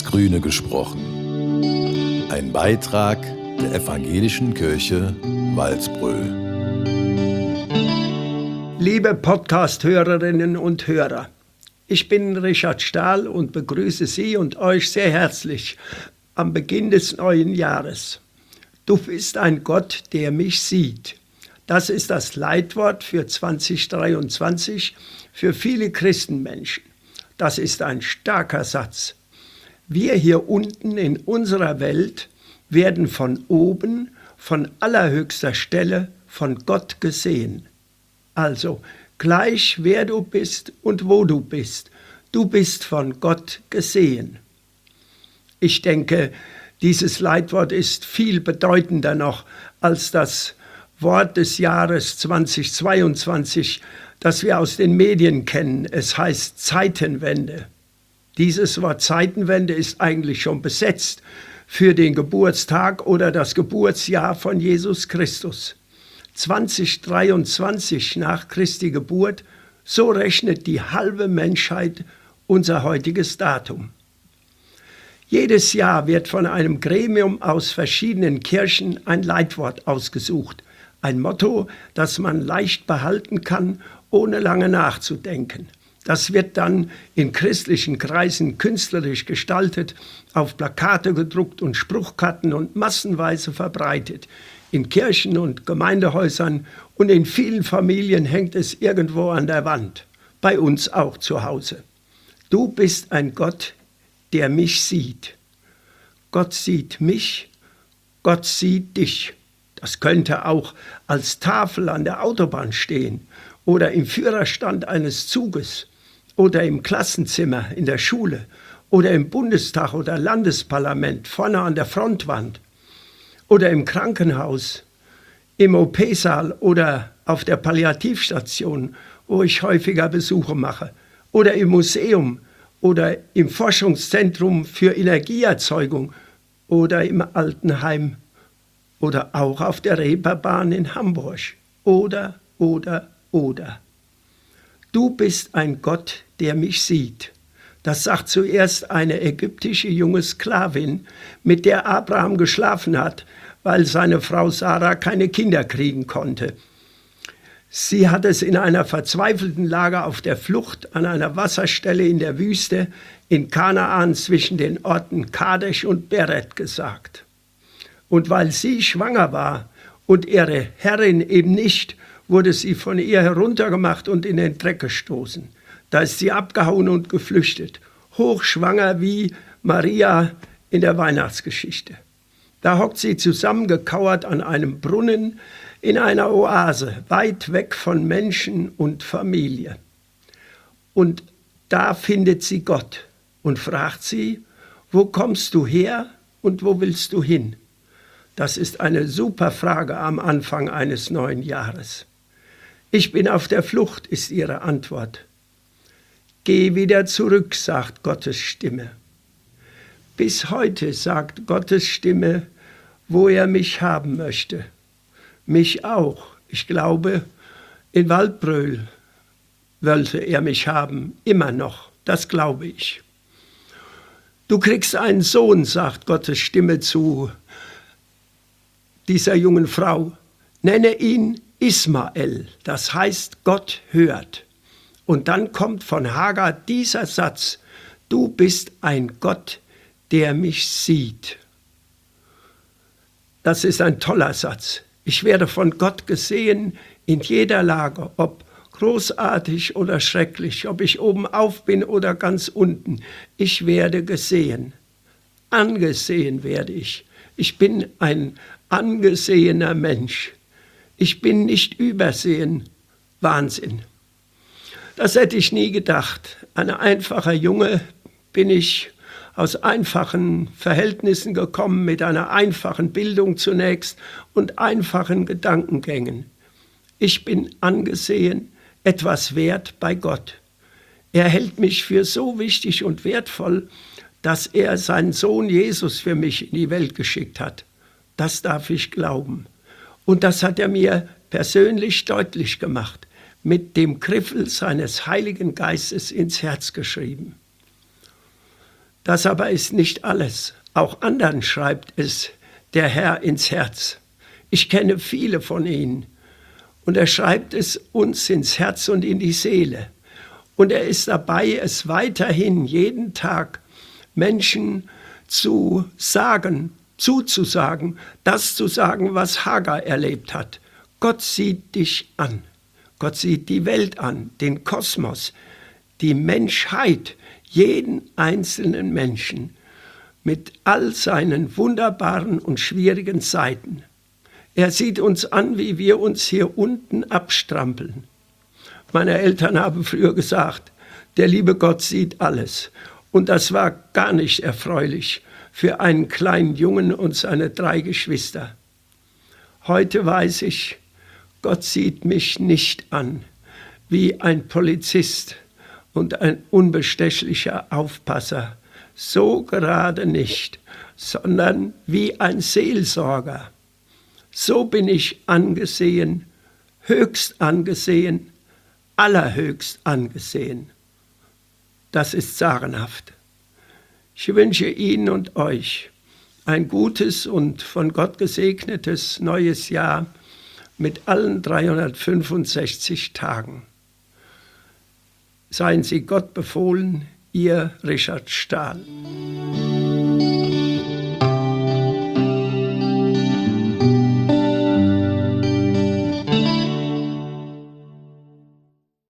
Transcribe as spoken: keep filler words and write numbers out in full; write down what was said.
Grüne gesprochen. Ein Beitrag der Evangelischen Kirche Walsbröl. Liebe Podcast-Hörerinnen und Hörer, ich bin Richard Stahl und begrüße Sie und euch sehr herzlich am Beginn des neuen Jahres. Du bist ein Gott, der mich sieht. Das ist das Leitwort für zwanzig dreiundzwanzig für viele Christenmenschen. Das ist ein starker Satz. Wir hier unten in unserer Welt werden von oben, von allerhöchster Stelle, von Gott gesehen. Also, gleich wer du bist und wo du bist, du bist von Gott gesehen. Ich denke, dieses Leitwort ist viel bedeutender noch als das Wort des Jahres zwanzig zweiundzwanzig, das wir aus den Medien kennen. Es heißt Zeitenwende. Dieses Wort Zeitenwende ist eigentlich schon besetzt für den Geburtstag oder das Geburtsjahr von Jesus Christus. zwanzig dreiundzwanzig nach Christi Geburt, so rechnet die halbe Menschheit unser heutiges Datum. Jedes Jahr wird von einem Gremium aus verschiedenen Kirchen ein Leitwort ausgesucht. Ein Motto, das man leicht behalten kann, ohne lange nachzudenken. Das wird dann in christlichen Kreisen künstlerisch gestaltet, auf Plakate gedruckt und Spruchkarten und massenweise verbreitet. In Kirchen und Gemeindehäusern und in vielen Familien hängt es irgendwo an der Wand. Bei uns auch zu Hause. Du bist ein Gott, der mich sieht. Gott sieht mich, Gott sieht dich. Das könnte auch als Tafel an der Autobahn stehen oder im Führerstand eines Zuges oder im Klassenzimmer in der Schule oder im Bundestag oder Landesparlament vorne an der Frontwand oder im Krankenhaus, im O P-Saal oder auf der Palliativstation, wo ich häufiger Besuche mache, oder im Museum oder im Forschungszentrum für Energieerzeugung oder im Altenheim oder auch auf der Reeperbahn in Hamburg. Oder, oder, oder. Du bist ein Gott, der mich sieht. Das sagt zuerst eine ägyptische junge Sklavin, mit der Abraham geschlafen hat, weil seine Frau Sarah keine Kinder kriegen konnte. Sie hat es in einer verzweifelten Lage auf der Flucht an einer Wasserstelle in der Wüste in Kanaan zwischen den Orten Kadesh und Beret gesagt. Und weil sie schwanger war und ihre Herrin eben nicht, wurde sie von ihr heruntergemacht und in den Dreck gestoßen. Da ist sie abgehauen und geflüchtet, hochschwanger wie Maria in der Weihnachtsgeschichte. Da hockt sie zusammengekauert an einem Brunnen in einer Oase, weit weg von Menschen und Familie. Und da findet sie Gott und fragt sie, wo kommst du her und wo willst du hin? Das ist eine super Frage am Anfang eines neuen Jahres. Ich bin auf der Flucht, ist ihre Antwort. Geh wieder zurück, sagt Gottes Stimme. Bis heute sagt Gottes Stimme, wo er mich haben möchte. Mich auch. Ich glaube, in Walsbröl wollte er mich haben, immer noch. Das glaube ich. Du kriegst einen Sohn, sagt Gottes Stimme zu dieser jungen Frau. Nenne ihn Ismael, das heißt Gott hört. Und dann kommt von Hagar dieser Satz, du bist ein Gott, der mich sieht. Das ist ein toller Satz. Ich werde von Gott gesehen in jeder Lage, ob großartig oder schrecklich, ob ich oben auf bin oder ganz unten. Ich werde gesehen. Angesehen werde ich. Ich bin ein angesehener Mensch. Ich bin nicht übersehen. Wahnsinn. Das hätte ich nie gedacht. Ein einfacher Junge bin ich, aus einfachen Verhältnissen gekommen, mit einer einfachen Bildung zunächst und einfachen Gedankengängen. Ich bin angesehen, etwas wert bei Gott. Er hält mich für so wichtig und wertvoll, dass er seinen Sohn Jesus für mich in die Welt geschickt hat. Das darf ich glauben. Und das hat er mir persönlich deutlich gemacht, mit dem Griffel seines Heiligen Geistes ins Herz geschrieben. Das aber ist nicht alles. Auch anderen schreibt es der Herr ins Herz. Ich kenne viele von ihnen. Und er schreibt es uns ins Herz und in die Seele. Und er ist dabei, es weiterhin jeden Tag Menschen zu sagen, zuzusagen, das zu sagen, was Hagar erlebt hat. Gott sieht dich an. Gott sieht die Welt an, den Kosmos, die Menschheit, jeden einzelnen Menschen mit all seinen wunderbaren und schwierigen Seiten. Er sieht uns an, wie wir uns hier unten abstrampeln. Meine Eltern haben früher gesagt, der liebe Gott sieht alles. Und das war gar nicht erfreulich für einen kleinen Jungen und seine drei Geschwister. Heute weiß ich, Gott sieht mich nicht an wie ein Polizist und ein unbestechlicher Aufpasser. So gerade nicht, sondern wie ein Seelsorger. So bin ich angesehen, höchst angesehen, allerhöchst angesehen. Das ist sagenhaft. Ich wünsche Ihnen und euch ein gutes und von Gott gesegnetes neues Jahr mit allen dreihundertfünfundsechzig Tagen. Seien Sie Gott befohlen, Ihr Richard Stahl.